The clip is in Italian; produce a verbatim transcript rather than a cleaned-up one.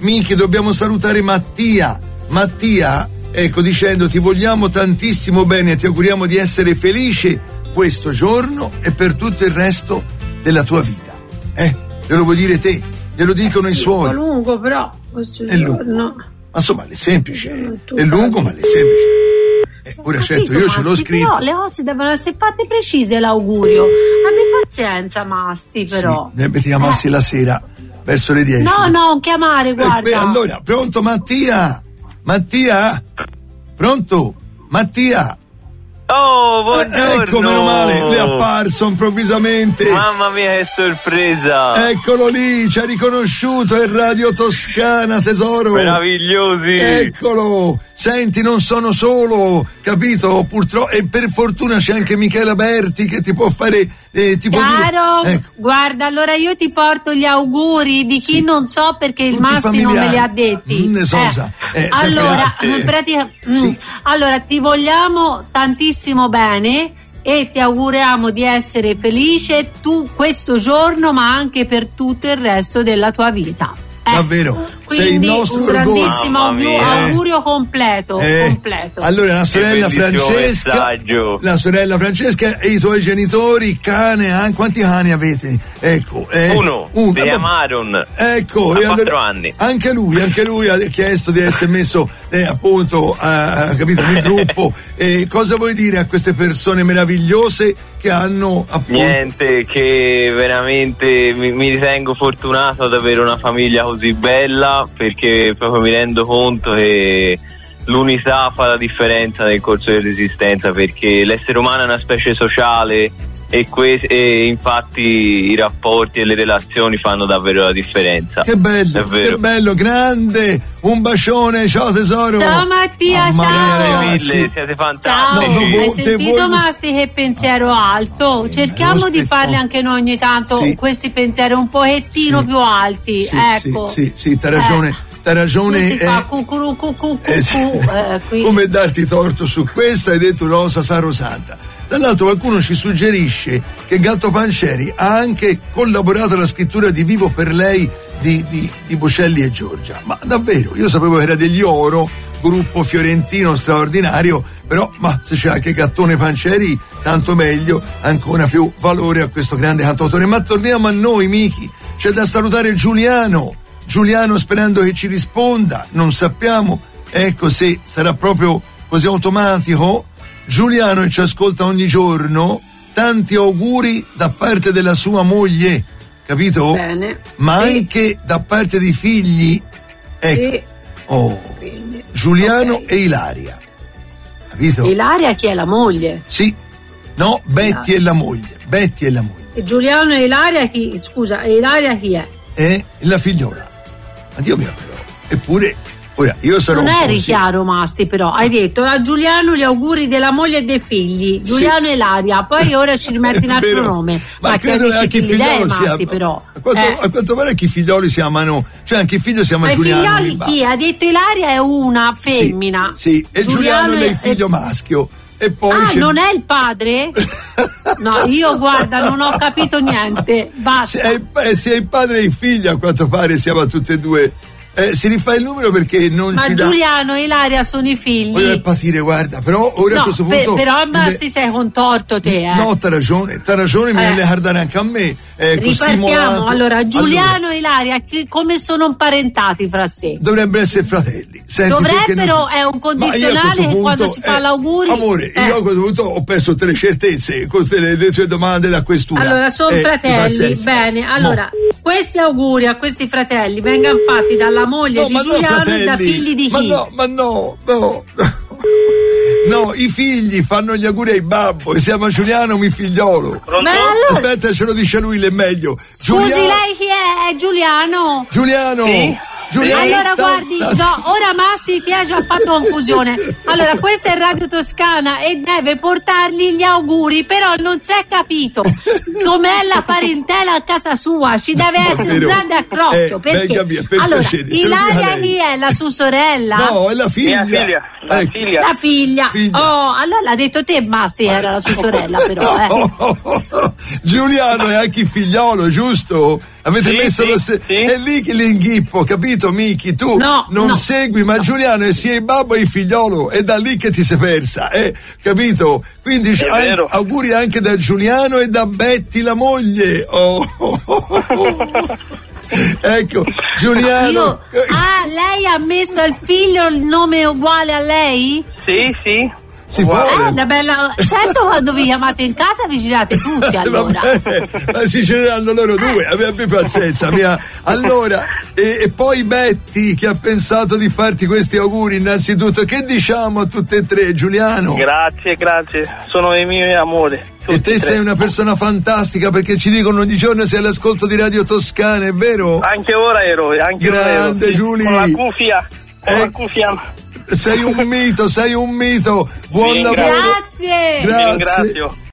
Miki, dobbiamo salutare Mattia. Mattia, ecco, dicendo ti vogliamo tantissimo bene e ti auguriamo di essere felice questo giorno e per tutto il resto della tua vita. Eh, te lo vuoi dire te? Te lo dicono eh sì, i suoi. È lungo però, questo è giorno. Lungo. Ma insomma, è semplice. È lungo, ma è semplice. Eh, ora certo, io ce l'ho scritto. Però le cose devono essere fatte precise, l'augurio. Abbi pazienza, Masti, però. Sì, ti chiamassi eh. la sera, verso le dieci. No, no, chiamare, guarda. Eh, beh, allora, pronto Mattia? Mattia? Pronto? Mattia? Oh, buongiorno. Ecco, meno male, le è apparso improvvisamente. Mamma mia, che sorpresa. Eccolo lì, ci ha riconosciuto, è Radio Toscana, tesoro. Meravigliosi. Eccolo. Senti, non sono solo, capito? Purtroppo, e per fortuna c'è anche Michela Berti che ti può fare eh, ti può Caro, dire... ecco. Guarda, allora io ti porto gli auguri di chi sì. non so perché Tutti il Masti non me li ha detti. Ne so, eh. sa. Eh, allora, pratica, sì. mm, allora ti vogliamo tantissimo bene e ti auguriamo di essere felice tu questo giorno, ma anche per tutto il resto della tua vita. Eh, davvero, sei il nostro un grandissimo augurio, augurio completo, eh, completo. Allora la sorella Francesca messaggio. La sorella Francesca e i tuoi genitori, cane, eh? Quanti cani avete? Ecco, eh, uno, uno. Si chiama Aaron, ecco, ha e quattro allora, anni. Anche lui, anche lui ha chiesto di essere messo eh, appunto uh, capito, nel gruppo. E cosa vuoi dire a queste persone meravigliose che hanno appunto... Niente, che veramente mi, mi ritengo fortunato ad avere una famiglia così bella, perché proprio mi rendo conto che l'unità fa la differenza nel corso dell'esistenza, perché l'essere umano è una specie sociale e, que- e infatti i rapporti e le relazioni fanno davvero la differenza. Che bello, davvero. Che bello, grande, un bacione, ciao tesoro. Ciao Mattia, oh, ciao. Mille, siete fantastici. Ciao, no, hai sentito voi... Masti che pensiero alto? Cerchiamo di farli anche noi ogni tanto, sì. questi pensieri un pochettino sì. più alti, sì, ecco. Sì, sì, sì, t'ha ragione. Eh. T'ha ragione, si fa cucuru, cucù, eh, sì. eh, come darti torto su questo, hai detto rosa sacrosanta. Tra l'altro qualcuno ci suggerisce che Gatto Pancieri ha anche collaborato alla scrittura di Vivo per lei di, di, di Bocelli e Giorgia, ma davvero io sapevo che era degli Oro, gruppo fiorentino straordinario, però ma se c'è anche Gattone Pancieri tanto meglio, ancora più valore a questo grande cantautore. Ma torniamo a noi, Miki, c'è da salutare Giuliano Giuliano sperando che ci risponda, non sappiamo ecco se sarà proprio così automatico. Giuliano ci ascolta ogni giorno, tanti auguri da parte della sua moglie, capito? Bene. Ma sì. anche da parte dei figli, ecco. Sì. Oh. Giuliano okay. e Ilaria, capito? Ilaria chi è la moglie? Sì, no, Betty è la moglie, Betty è la moglie. E Giuliano e Ilaria chi? Scusa, e Ilaria chi è? È la figliola. Ma Dio mio però, eppure ora io sarò non eri così. Chiaro Masti, però hai detto a Giuliano gli auguri della moglie e dei figli, Giuliano sì. e Ilaria, poi ora ci rimetti un altro nome, ma, ma che dici che l'idea Masti però a quanto, eh. a quanto pare che i figlioli si amano, cioè anche i figli si chiama ma Giuliano. I figlioli chi? Ha detto Ilaria è una femmina, sì, sì. e Giuliano, Giuliano è il figlio è... maschio. E poi ah, c'è... non è il padre? No, io guarda, non ho capito niente. Basta. Se è, se è il padre e il figlio, a quanto pare siamo a tutte e due. Eh, si rifà il numero perché non ma ci Giuliano dà... e Ilaria sono i figli. Voglio patire, guarda, però ora no, a questo punto. Per, però Basti sei contorto te, eh. No, t'ha ragione, t'ha ragione, eh. mi viene a guardare anche a me. Eh, Ripartiamo, allora, Giuliano allora, e Ilaria, che, come sono imparentati fra sé? Dovrebbero essere fratelli. Senti, dovrebbero, non... è un condizionale che punto, quando si fa eh, l'augurio. Amore, eh. io a questo punto ho perso tutte le certezze con le, le tue domande da questura. Allora, sono eh, fratelli, bene. Allora, Mo. questi auguri a questi fratelli vengano fatti dalla moglie no, di Giuliano no, e da figli di chi? Ma no, ma no, no. No, i figli fanno gli auguri ai babbo e si chiama Giuliano mi figliolo. Allora... Aspetta, ce lo dice lui, l'è meglio. Scusi, Giuliano... lei chi è? È Giuliano. Giuliano. Sì? Giuliano. Allora guardi, no, ora Masti ti ha già fatto confusione. Allora, questa è Radio Toscana e deve portargli gli auguri, però non si è capito com'è la parentela a casa sua. Ci deve no, essere un grande accrocchio. Eh, perché mia, per allora, piacere, Ilaria chi è? La sua sorella? No, è la figlia. Mia figlia. La ecco. figlia. La figlia. figlia. Oh, allora l'ha detto te, Masti, era la sua sorella, però. Eh. No, Giuliano è anche il figliolo, giusto? Avete sì, messo sì, lo se- sì. È lì che l'inghippo, capito Miki? Tu no, non no, segui, ma no. Giuliano è sia il babbo che il figliolo, è da lì che ti sei persa, eh? Capito? Quindi anche, auguri anche da Giuliano e da Betty la moglie. Oh, oh, oh, oh. Ecco, Giuliano. Io, ah, lei ha messo al figlio il nome uguale a lei? Sì, sì. Si può. Eh, una bella... Certo, quando vi chiamate in casa vi girate tutti, allora. Vabbè, ma si gireranno loro due, abbi pazienza mia. Allora, e, e poi Betty che ha pensato di farti questi auguri innanzitutto, che diciamo a tutte e tre, Giuliano? Grazie, grazie, sono i miei amori. E te sei una persona fantastica, perché ci dicono ogni giorno sei all'ascolto di Radio Toscana, è vero? Anche ora ero, anche grande ora ero, sì. Giulia. Con la cuffia, con eh, la cuffia. Sei un mito, sei un mito. Buon lavoro. Grazie. Grazie. Vi ringrazio.